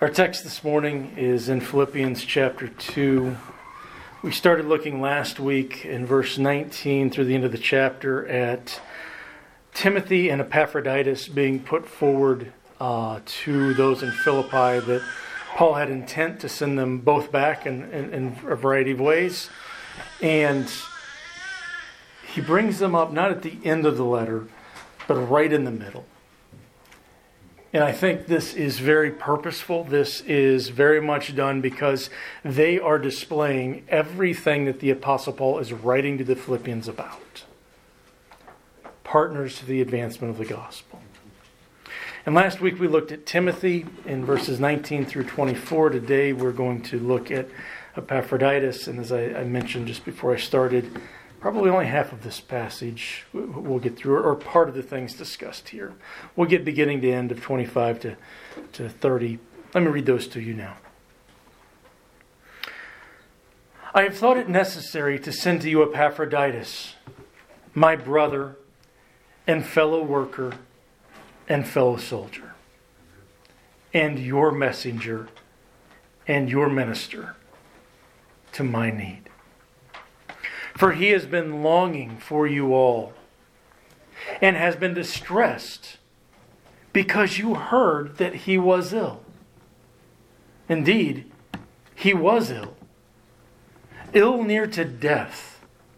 Our text this morning is in Philippians chapter 2. We started looking last week in verse 19 through the end of the chapter at Timothy and Epaphroditus being put forward to those in Philippi, that Paul had intent to send them both back in a variety of ways. And he brings them up not at the end of the letter, but right in the middle. And I think this is very purposeful. This is very much done because they are displaying everything that the Apostle Paul is writing to the Philippians about. Partners to the advancement of the gospel. And last week we looked at Timothy in verses 19 through 24. Today we're going to look at Epaphroditus. And as I mentioned just before I started, probably only half of this passage we'll get through, or part of the things discussed here. We'll get beginning to end of 25 to 30. Let me read those to you now. I have thought it necessary to send to you Epaphroditus, my brother and fellow worker and fellow soldier, and your messenger and your minister to my need. For he has been longing for you all and has been distressed because you heard that he was ill. Indeed, he was ill near to death.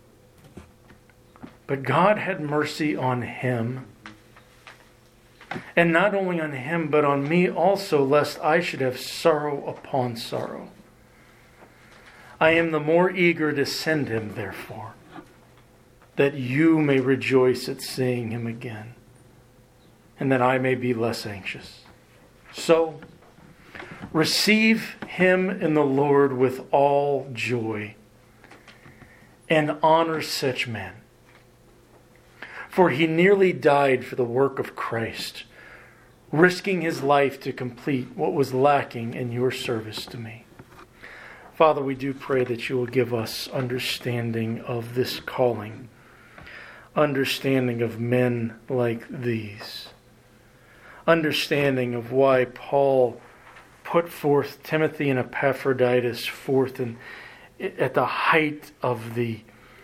But God had mercy on him, and not only on him, but on me also, lest I should have sorrow upon sorrow. I am the more eager to send him, therefore, that you may rejoice at seeing him again, and that I may be less anxious. So, receive him in the Lord with all joy, and honor such men. For he nearly died for the work of Christ, risking his life to complete what was lacking in your service to me. Father, we do pray that you will give us understanding of this calling, understanding of men like these, understanding of why Paul put forth Timothy and Epaphroditus forth at the height of the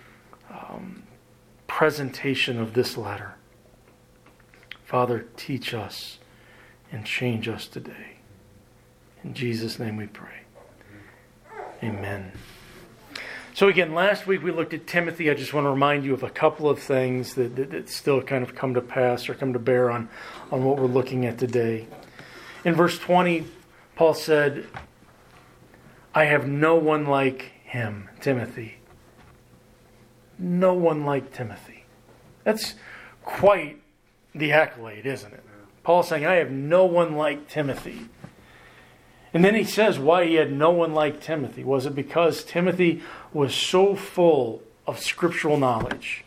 presentation of this letter. Father, teach us and change us today. In Jesus' name we pray. Amen. So again, last week we looked at Timothy. I just want to remind you of a couple of things that still kind of come to pass or come to bear on what we're looking at today. In verse 20, Paul said, I have no one like him, Timothy. No one like Timothy. That's quite the accolade, isn't it? Paul saying, I have no one like Timothy. And then he says why he had no one like Timothy. Was it because Timothy was so full of scriptural knowledge?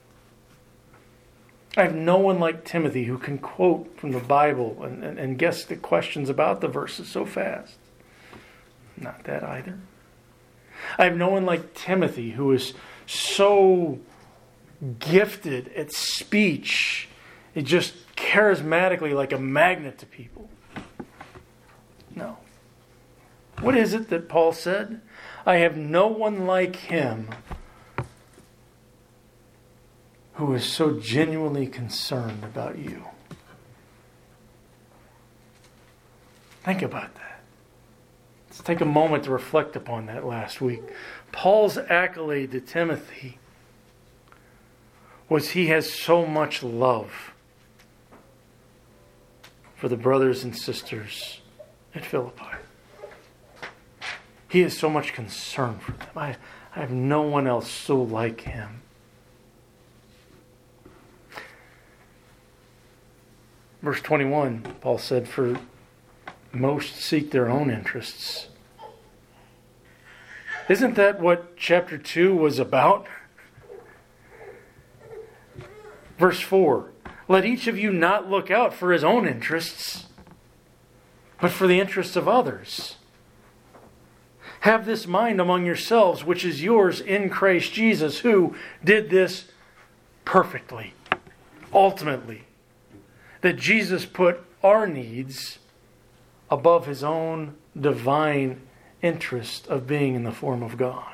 I have no one like Timothy who can quote from the Bible and guess the questions about the verses so fast. Not that either. I have no one like Timothy who is so gifted at speech. It just charismatically like a magnet to people. No. What is it that Paul said? I have no one like him who is so genuinely concerned about you. Think about that. Let's take a moment to reflect upon that last week. Paul's accolade to Timothy was he has so much love for the brothers and sisters at Philippi. He has so much concern for them. I have no one else so like him. Verse 21, Paul said, for most seek their own interests. Isn't that what chapter 2 was about? Verse 4, let each of you not look out for his own interests, but for the interests of others. Have this mind among yourselves, which is yours in Christ Jesus, who did this perfectly, ultimately. That Jesus put our needs above his own divine interest of being in the form of God.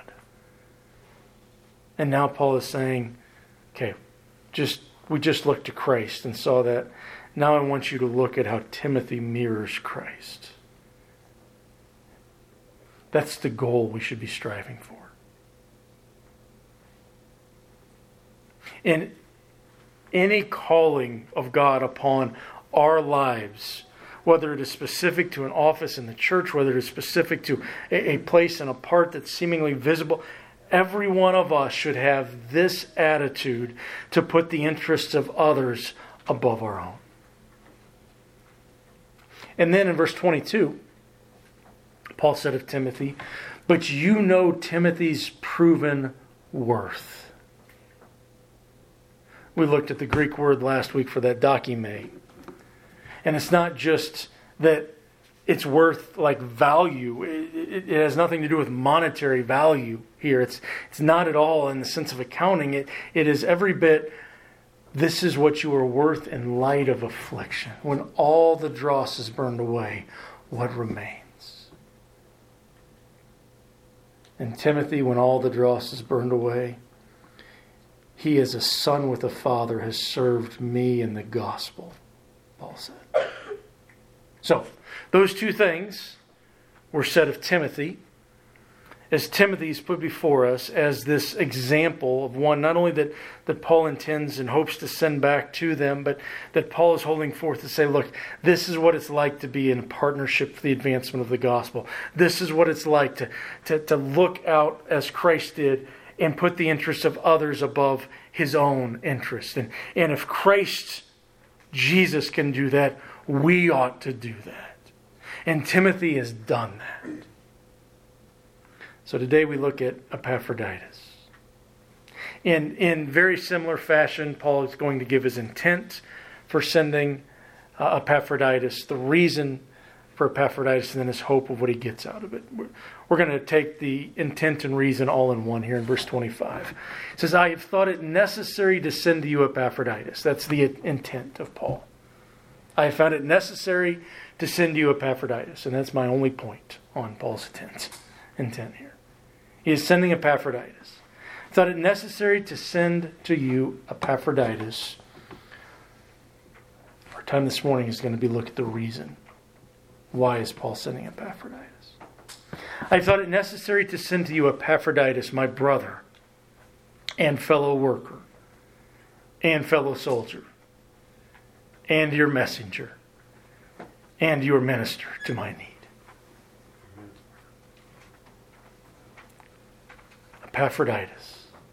And now Paul is saying, okay, we just looked to Christ and saw that. Now I want you to look at how Timothy mirrors Christ. That's the goal we should be striving for. In any calling of God upon our lives, whether it is specific to an office in the church, whether it is specific to a place and a part that's seemingly visible, every one of us should have this attitude to put the interests of others above our own. And then in verse 22, Paul said of Timothy, "But you know Timothy's proven worth." We looked at the Greek word last week for that dokime. And it's not just that it's worth like value. It has nothing to do with monetary value here. It's not at all in the sense of accounting. It is every bit, this is what you are worth in light of affliction. When all the dross is burned away, what remains? And Timothy, when all the dross is burned away, he as a son with a father has served me in the gospel, Paul said. So, those two things were said of Timothy, as Timothy is put before us as this example of one, not only that Paul intends and hopes to send back to them, but that Paul is holding forth to say, look, this is what it's like to be in partnership for the advancement of the gospel. This is what it's like to look out as Christ did and put the interests of others above his own interest. And if Christ, Jesus, can do that, we ought to do that. And Timothy has done that. So today we look at Epaphroditus. In very similar fashion, Paul is going to give his intent for sending Epaphroditus, the reason for Epaphroditus, and then his hope of what he gets out of it. We're going to take the intent and reason all in one here in verse 25. It says, "I have thought it necessary to send to you Epaphroditus." That's the intent of Paul. "I have found it necessary to send you Epaphroditus." And that's my only point on Paul's intent here. He is sending Epaphroditus. "I thought it necessary to send to you Epaphroditus." Our time this morning is going to be look at the reason. Why is Paul sending Epaphroditus? "I thought it necessary to send to you Epaphroditus, my brother and fellow worker and fellow soldier and your messenger and your minister to my need." Epaphroditus.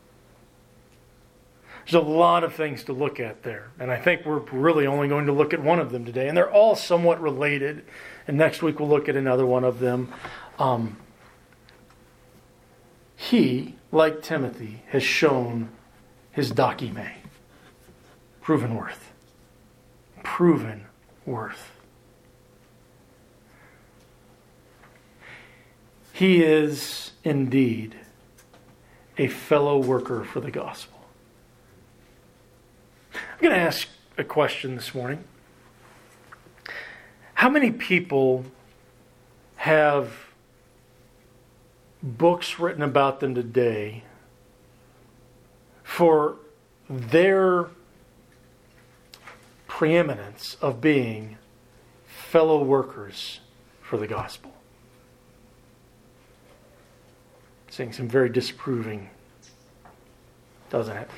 There's a lot of things to look at there. And I think we're really only going to look at one of them today. And they're all somewhat related. And next week we'll look at another one of them. He, like Timothy, has shown his dokime. Proven worth. Proven worth. He is indeed a fellow worker for the gospel. I'm going to ask a question this morning. How many people have books written about them today for their preeminence of being fellow workers for the gospel? Saying some very disapproving, doesn't it?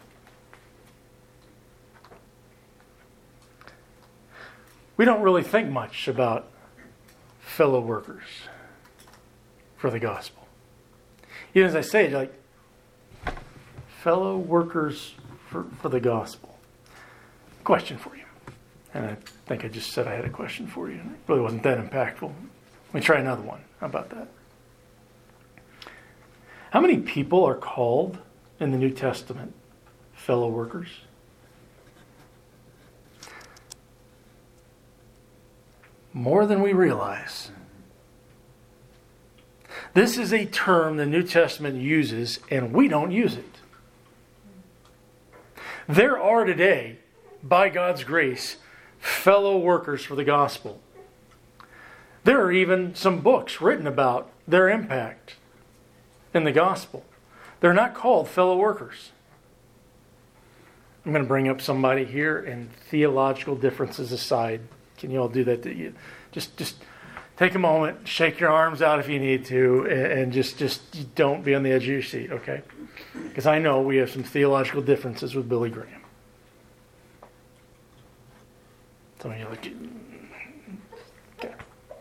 We don't really think much about fellow workers for the gospel. Even as I say, like, fellow workers for the gospel. Question for you. And I think I just said I had a question for you. It really wasn't that impactful. Let me try another one. How about that? How many people are called in the New Testament fellow workers? More than we realize. This is a term the New Testament uses, and we don't use it. There are today, by God's grace, fellow workers for the gospel. There are even some books written about their impact in the gospel. They're not called fellow workers. I'm going to bring up somebody here, and theological differences aside, can you all do that? Just take a moment, shake your arms out if you need to, and just don't be on the edge of your seat, okay? Because I know we have some theological differences with Billy Graham. Some of you look. Okay.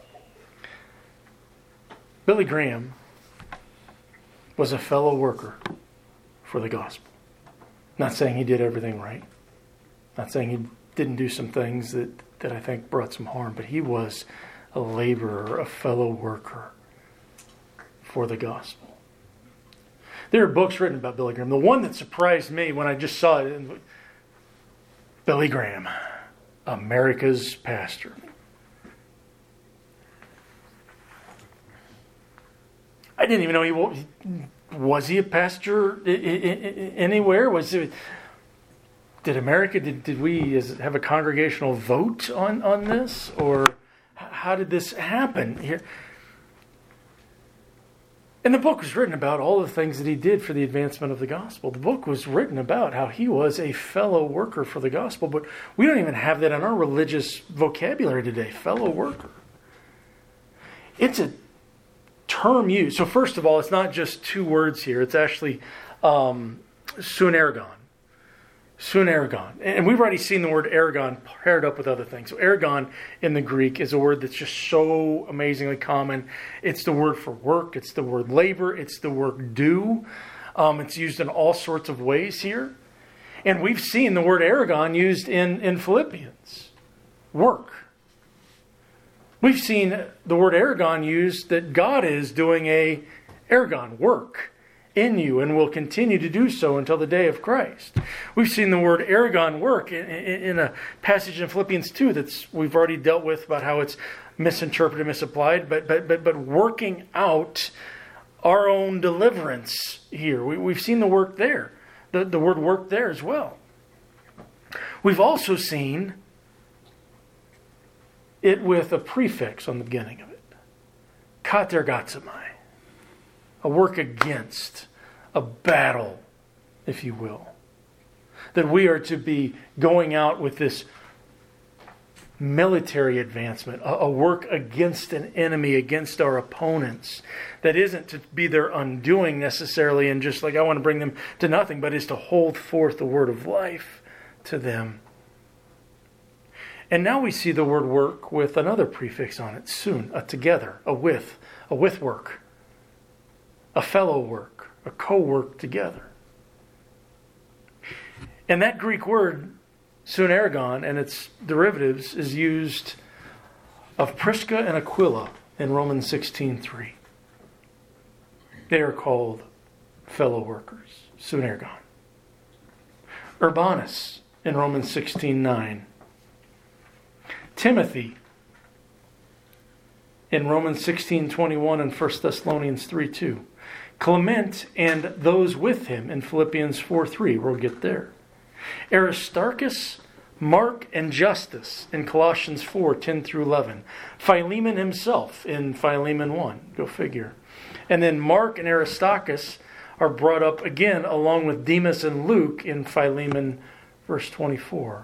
Billy Graham was a fellow worker for the gospel. Not saying he did everything right. Not saying he didn't do some things that I think brought some harm, but he was a laborer, a fellow worker for the gospel. There are books written about Billy Graham. The one that surprised me when I just saw it, Billy Graham, America's Pastor. I didn't even know was he a pastor anywhere? Did America, did we have a congregational vote on this? Or how did this happen here? And the book was written about all the things that he did for the advancement of the gospel. The book was written about how he was a fellow worker for the gospel, but we don't even have that in our religious vocabulary today, fellow worker. It's a term used. So first of all, it's not just two words here. It's actually sunergon. Sunergon. And we've already seen the word ergon paired up with other things. So ergon in the Greek is a word that's just so amazingly common. It's the word for work. It's the word labor. It's the word do. It's used in all sorts of ways here. And we've seen the word ergon used in Philippians. Work. We've seen the word ergon used that God is doing a ergon, work, in you and will continue to do so until the day of Christ. We've seen the word ergon, work, in a passage in Philippians 2 that's we've already dealt with about how it's misinterpreted, misapplied, but working out our own deliverance here. We've seen the work there, the word work there as well. We've also seen it with a prefix on the beginning of it. Katergatsomai. A work against, a battle, if you will. That we are to be going out with this military advancement, a work against an enemy, against our opponents. That isn't to be their undoing necessarily and just like I want to bring them to nothing, but is to hold forth the word of life to them. And now we see the word work with another prefix on it, soon, a together, a with work, a fellow work, a co-work together. And that Greek word, sunergon, and its derivatives is used of Prisca and Aquila in Romans 16:3. They are called fellow workers, sunergon. Urbanus in Romans 16:9. Timothy in Romans 16:21 and 1 Thessalonians 3:2. Clement and those with him in Philippians 4:3. We'll get there. Aristarchus, Mark, and Justus in Colossians 4:10 through 11. Philemon himself in Philemon 1. Go figure. And then Mark and Aristarchus are brought up again along with Demas and Luke in Philemon verse 24.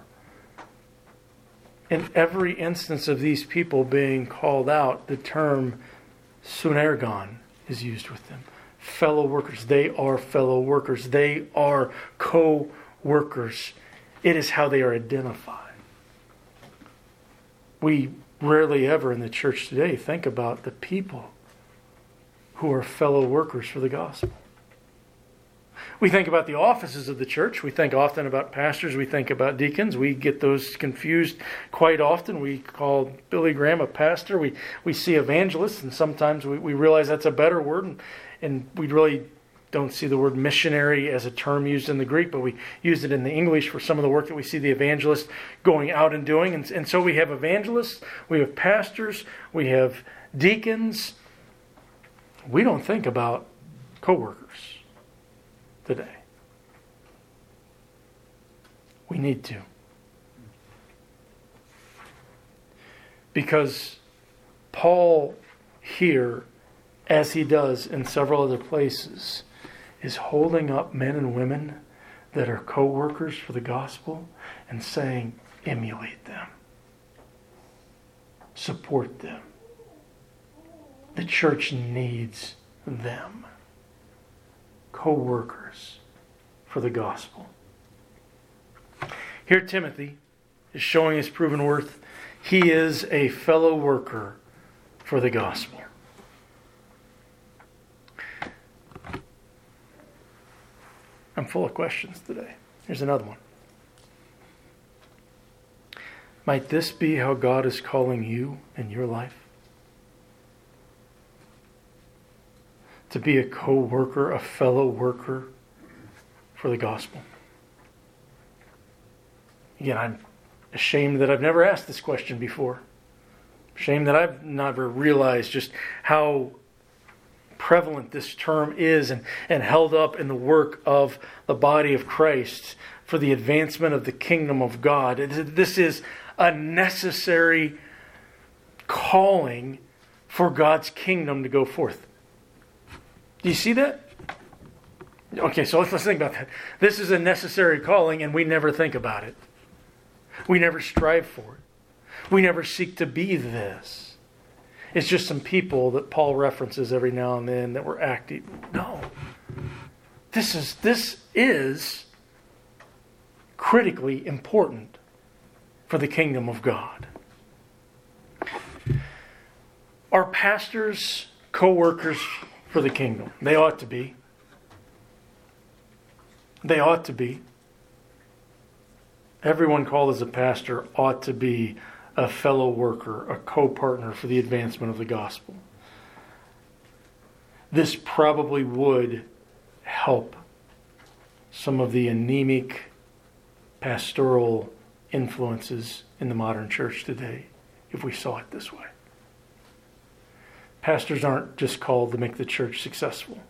In every instance of these people being called out, the term sunergon is used with them. Fellow workers. They are fellow workers. They are co-workers. It is how they are identified. We rarely ever in the church today think about the people who are fellow workers for the gospel. We think about the offices of the church. We think often about pastors. We think about deacons. We get those confused quite often. We call Billy Graham a pastor. We see evangelists, and sometimes we realize that's a better word, and we really don't see the word missionary as a term used in the Greek, but we use it in the English for some of the work that we see the evangelist going out and doing. And so we have evangelists, we have pastors, we have deacons. We don't think about co-workers today. We need to. Because Paul here, as he does in several other places, is holding up men and women that are co-workers for the gospel and saying, emulate them. Support them. The church needs them. Co-workers for the gospel. Here Timothy is showing his proven worth. He is a fellow worker for the gospel. I'm full of questions today. Here's another one. Might this be how God is calling you in your life? To be a co-worker, a fellow worker for the gospel? Again, I'm ashamed that I've never asked this question before. Ashamed that I've never realized just how prevalent this term is and held up in the work of the body of Christ for the advancement of the kingdom of God. This is a necessary calling for God's kingdom to go forth. Do you see that? Okay, so let's think about that. This is a necessary calling and we never think about it. We never strive for it. We never seek to be this. It's just some people that Paul references every now and then that were active. No. This is critically important for the kingdom of God. Are pastors co-workers for the kingdom? They ought to be. They ought to be. Everyone called as a pastor ought to be a fellow worker, a co-partner for the advancement of the gospel. This probably would help some of the anemic pastoral influences in the modern church today if we saw it this way. Pastors aren't just called to make the church successful.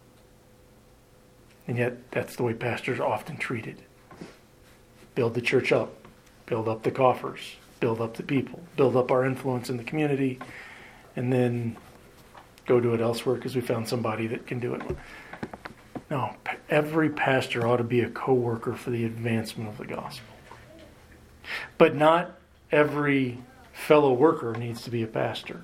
And yet that's the way pastors are often treated. Build the church up. Build up the coffers. Build up the people. Build up our influence in the community. And then go do it elsewhere because we found somebody that can do it. No, every pastor ought to be a co-worker for the advancement of the gospel. But not every fellow worker needs to be a pastor.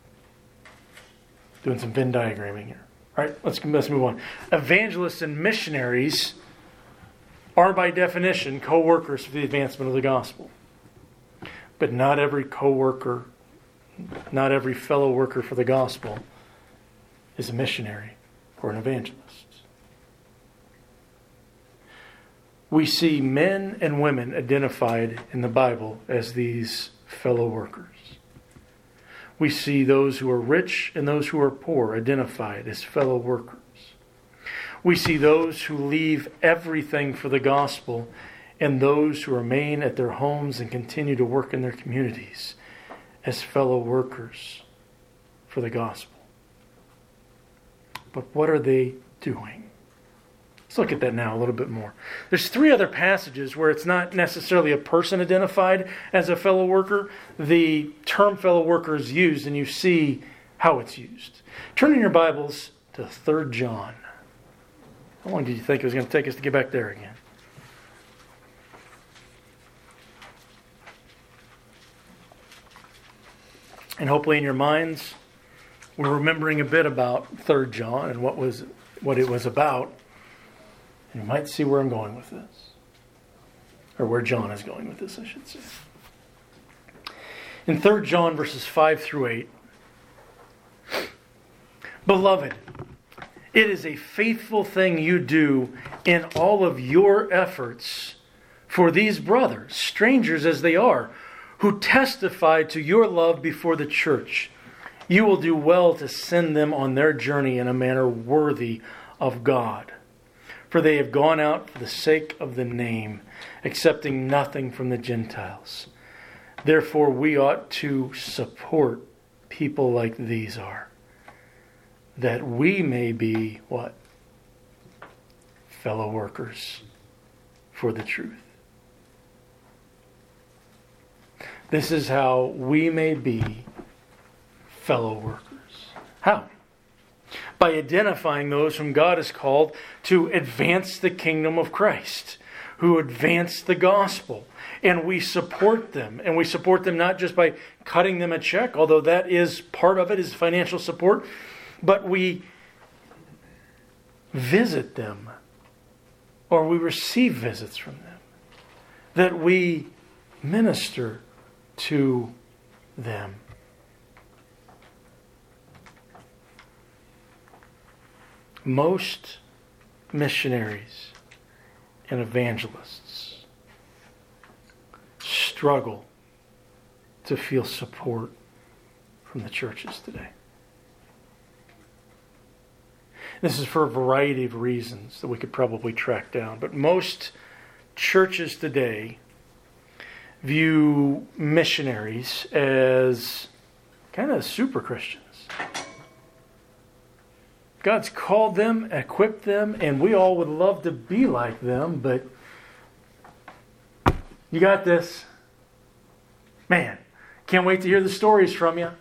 Doing some Venn diagramming here. All right, let's move on. Evangelists and missionaries are by definition co-workers for the advancement of the gospel. But not every co-worker, not every fellow worker for the gospel is a missionary or an evangelist. We see men and women identified in the Bible as these fellow workers. We see those who are rich and those who are poor identified as fellow workers. We see those who leave everything for the gospel and those who remain at their homes and continue to work in their communities as fellow workers for the gospel. But what are they doing? Let's look at that now a little bit more. There's 3 other passages where it's not necessarily a person identified as a fellow worker. The term fellow worker is used, and you see how it's used. Turn in your Bibles to 3 John. How long did you think it was going to take us to get back there again? And hopefully in your minds, we're remembering a bit about 3 John and what it was about. And you might see where I'm going with this. Or where John is going with this, I should say. In 3 John verses 5 through 8. Beloved, it is a faithful thing you do in all of your efforts for these brothers, strangers as they are, who testify to your love before the church. You will do well to send them on their journey in a manner worthy of God. For they have gone out for the sake of the name, accepting nothing from the Gentiles. Therefore, we ought to support people like these are, that we may be, what? Fellow workers for the truth. This is how we may be fellow workers. How? By identifying those whom God has called to advance the kingdom of Christ, who advance the gospel. And we support them. And we support them not just by cutting them a check, although that is part of it, is financial support, but we visit them, or we receive visits from them, that we minister to them. Most missionaries and evangelists struggle to feel support from the churches today. This is for a variety of reasons that we could probably track down. But most churches today view missionaries as kind of super Christians. God's called them, equipped them, and we all would love to be like them, but you got this. Man, can't wait to hear the stories from you.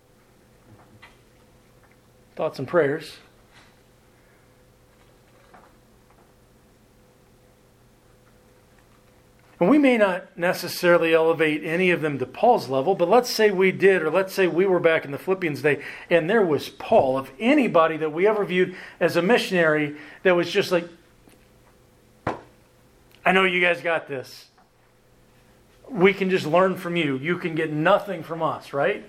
Thoughts and prayers. And we may not necessarily elevate any of them to Paul's level, but let's say we did, or let's say we were back in the Philippians day, and there was Paul. If anybody that we ever viewed as a missionary that was just like, I know you guys got this. We can just learn from you. You can get nothing from us, right?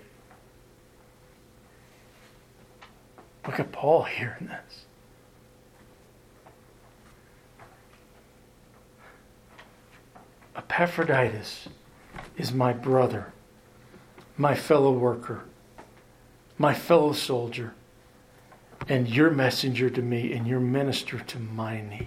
Look at Paul here in this. Epaphroditus is my brother, my fellow worker, my fellow soldier, and your messenger to me and your minister to my need.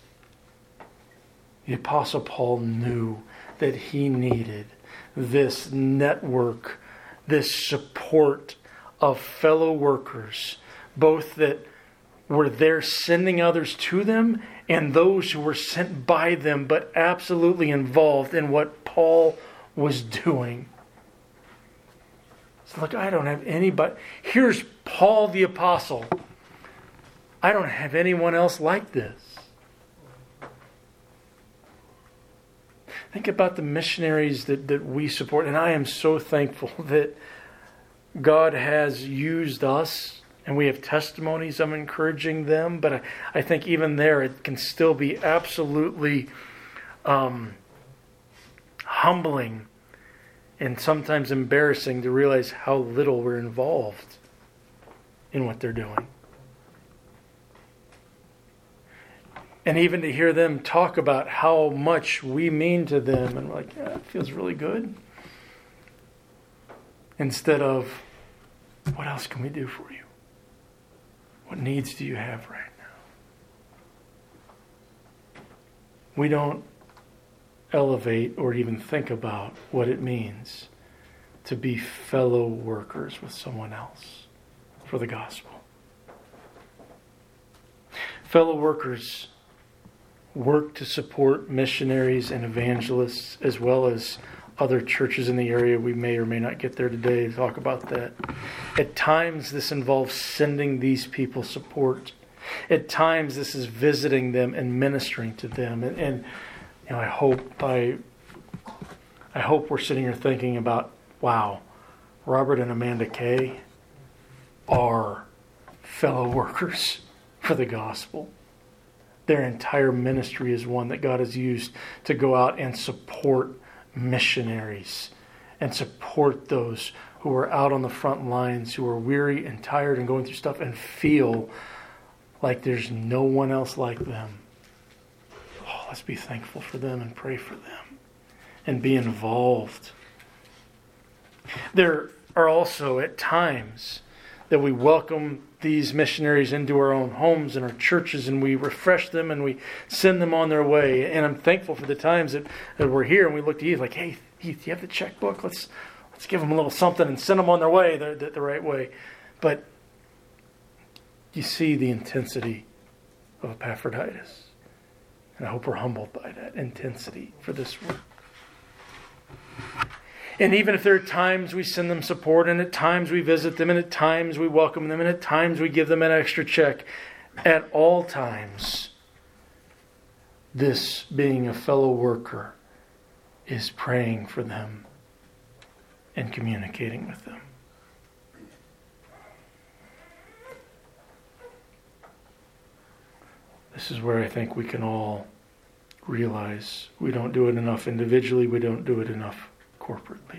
The Apostle Paul knew that he needed this network, this support of fellow workers, both that were there sending others to them and those who were sent by them, but absolutely involved in what Paul was doing. So look, I don't have anybody. Here's Paul the Apostle. I don't have anyone else like this. Think about the missionaries that we support. And I am so thankful that God has used us. And we have testimonies of encouraging them. But I think even there it can still be absolutely humbling and sometimes embarrassing to realize how little we're involved in what they're doing. And even to hear them talk about how much we mean to them. And we're like, yeah, it feels really good. Instead of, what else can we do for you? What needs do you have right now? We don't elevate or even think about what it means to be fellow workers with someone else for the gospel. Fellow workers work to support missionaries and evangelists as well as other churches in the area. We may or may not get there today to talk about that. At times this involves sending these people support. At times this is visiting them and ministering to them. And you know, I hope we're sitting here thinking about, wow, Robert and Amanda Kay are fellow workers for the gospel. Their entire ministry is one that God has used to go out and support missionaries and support those who are out on the front lines, who are weary and tired and going through stuff and feel like there's no one else like them. Oh, let's be thankful for them and pray for them and be involved. There are also at times that we welcome these missionaries into our own homes and our churches, and we refresh them and we send them on their way. And I'm thankful for the times that we're here and we look to you like, hey, Heath, do you have the checkbook? Let's give them a little something and send them on their way the right way. But you see the intensity of Epaphroditus. And I hope we're humbled by that intensity for this work. And even if there are times we send them support, and at times we visit them, and at times we welcome them, and at times we give them an extra check, at all times, this being a fellow worker is praying for them and communicating with them. This is where I think we can all realize we don't do it enough individually, we don't do it enough corporately.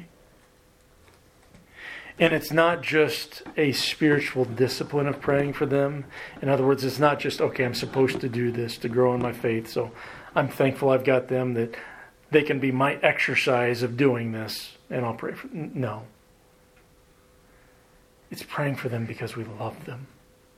And it's not just a spiritual discipline of praying for them. In other words, it's not just, okay, I'm supposed to do this to grow in my faith, so I'm thankful I've got them, that they can be my exercise of doing this, and I'll pray for them. No. It's praying for them because we love them.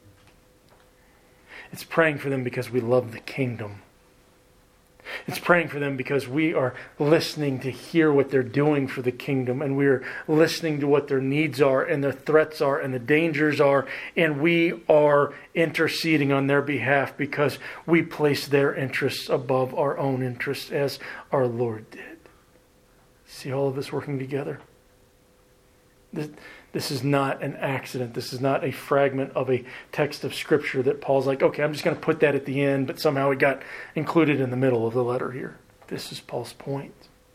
It's praying for them because we love the kingdom. It's praying for them because we are listening to hear what they're doing for the kingdom, and we're listening to what their needs are and their threats are and the dangers are, and we are interceding on their behalf because we place their interests above our own interests as our Lord did. See all of this working together? This is not an accident. This is not a fragment of a text of Scripture that Paul's like, okay, I'm just going to put that at the end, but somehow it got included in the middle of the letter here. This is Paul's point.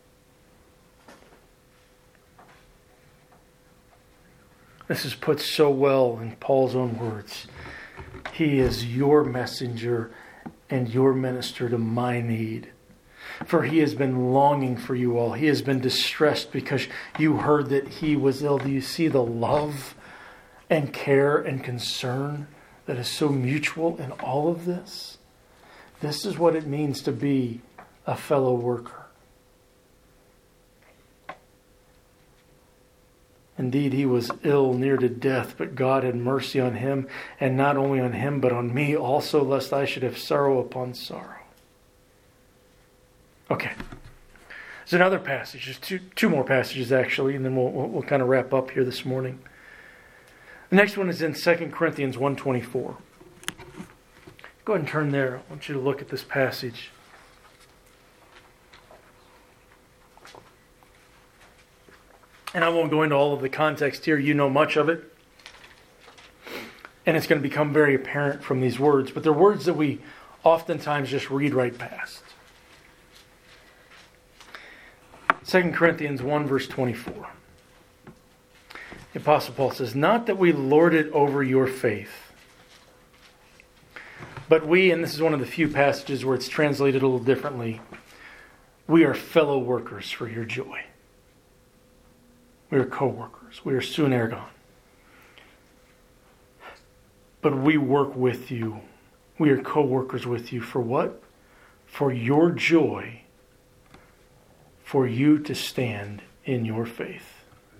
This is put so well in Paul's own words. He is your messenger and your minister to my need. For he has been longing for you all. He has been distressed because you heard that he was ill. Do you see the love and care and concern that is so mutual in all of this? This is what it means to be a fellow worker. Indeed, he was ill, near to death, but God had mercy on him, and not only on him, but on me also, lest I should have sorrow upon sorrow. Okay, there's another passage. There's two more passages actually, and then we'll kind of wrap up here this morning. The next one is in 2 Corinthians 1:24. Go ahead and turn there. I want you to look at this passage. And I won't go into all of the context here. You know much of it. And it's going to become very apparent from these words. But they're words that we oftentimes just read right past. 2 Corinthians 1 verse 24. The Apostle Paul says, not that we lord it over your faith, but we, and this is one of the few passages where it's translated a little differently, we are fellow workers for your joy. We are co-workers. We are sunergon. But we work with you. We are co-workers with you for what? For your joy, for you to stand in your faith.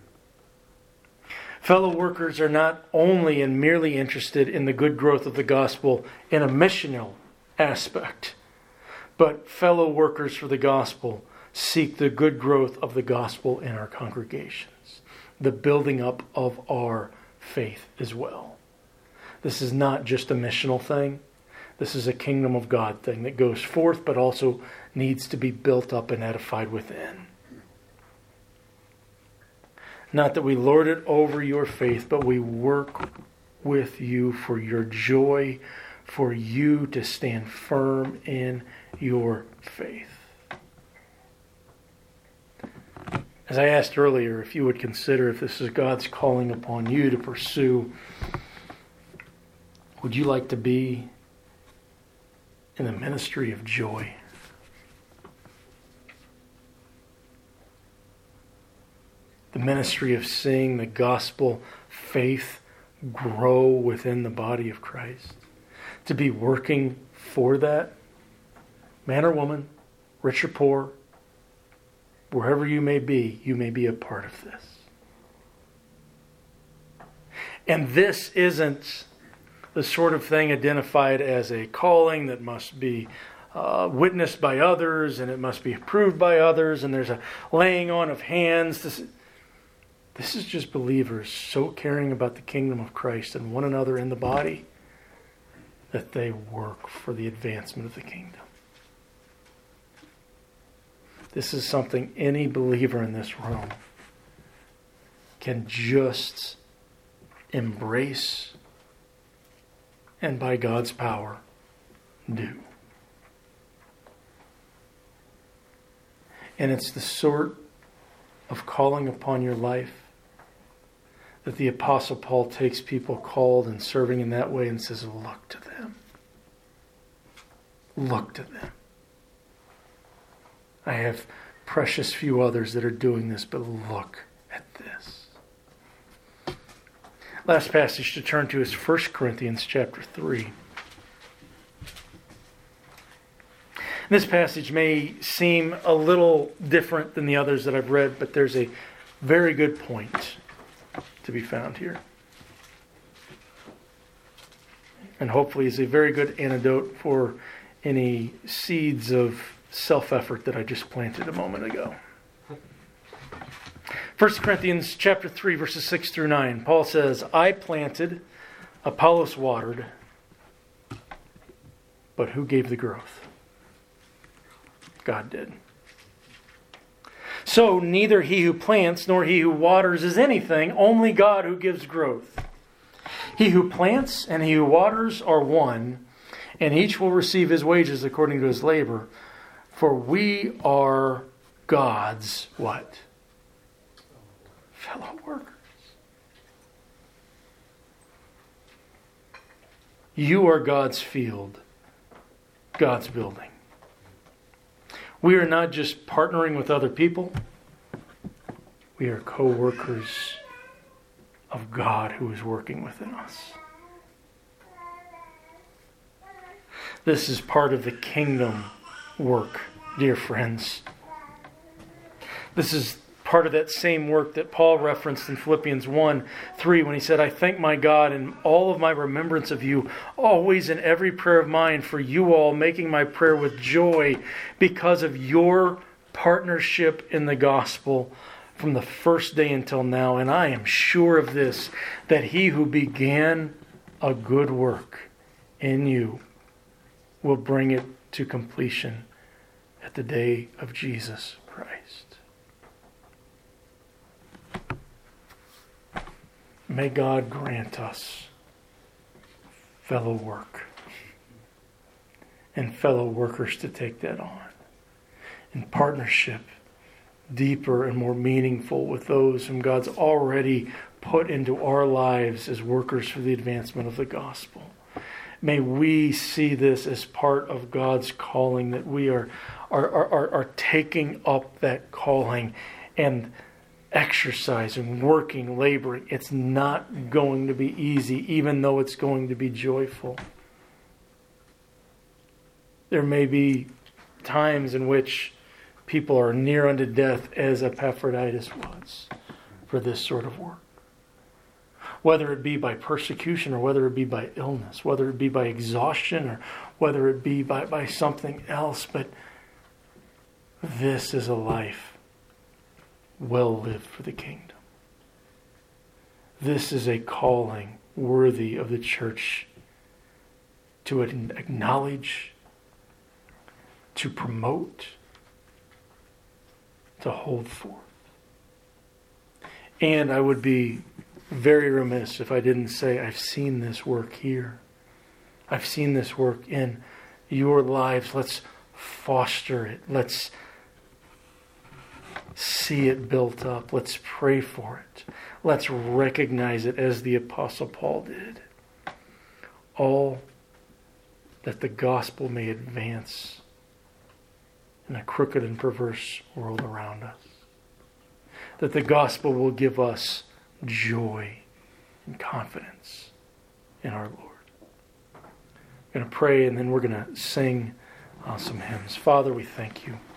Fellow workers are not only and merely interested in the good growth of the gospel in a missional aspect, but fellow workers for the gospel seek the good growth of the gospel in our congregations, the building up of our faith as well. This is not just a missional thing. This is a kingdom of God thing that goes forth, but also needs to be built up and edified within. Not that we lord it over your faith, but we work with you for your joy, for you to stand firm in your faith. As I asked earlier, if you would consider if this is God's calling upon you to pursue, would you like to be in the ministry of joy? The ministry of seeing the gospel faith grow within the body of Christ. To be working for that, man or woman, rich or poor, wherever you may be a part of this. And this isn't the sort of thing identified as a calling that must be witnessed by others, and it must be approved by others, and there's a laying on of hands. This is just believers so caring about the kingdom of Christ and one another in the body that they work for the advancement of the kingdom. This is something any believer in this room can just embrace and by God's power do. And it's the sort of calling upon your life that the Apostle Paul takes people called and serving in that way and says, look to them. Look to them. I have precious few others that are doing this, but look at this. Last passage to turn to is 1 Corinthians chapter 3. This passage may seem a little different than the others that I've read, but there's a very good point to be found here. And hopefully is a very good antidote for any seeds of self-effort that I just planted a moment ago. 1 Corinthians chapter 3, verses 6 through 9. Paul says, I planted, Apollos watered, but who gave the growth? God did. So neither he who plants nor he who waters is anything, only God who gives growth. He who plants and he who waters are one, and each will receive his wages according to his labor. For we are God's what? Fellow workers. You are God's field, God's building. We are not just partnering with other people. We are co-workers of God who is working within us. This is part of the kingdom work, dear friends. This is part of that same work that Paul referenced in Philippians 1:3 when he said, I thank my God in all of my remembrance of you, always in every prayer of mine for you all, making my prayer with joy because of your partnership in the gospel from the first day until now. And I am sure of this, that he who began a good work in you will bring it to completion at the day of Jesus Christ. May God grant us fellow work and fellow workers to take that on in partnership, deeper and more meaningful with those whom God's already put into our lives as workers for the advancement of the gospel. May we see this as part of God's calling, that we are taking up that calling and exercising, working, laboring. It's not going to be easy, even though it's going to be joyful. There may be times in which people are near unto death, as Epaphroditus was, for this sort of work. Whether it be by persecution or whether it be by illness, whether it be by exhaustion or whether it be by something else. But this is a life well lived for the kingdom. This is a calling worthy of the church to acknowledge, to promote, to hold forth. And I would be very remiss if I didn't say I've seen this work here. I've seen this work in your lives. Let's foster it. Let's see it built up. Let's pray for it. Let's recognize it as the Apostle Paul did. All that the gospel may advance in a crooked and perverse world around us. That the gospel will give us joy and confidence in our Lord. I'm going to pray and then we're going to sing some hymns. Father, we thank you.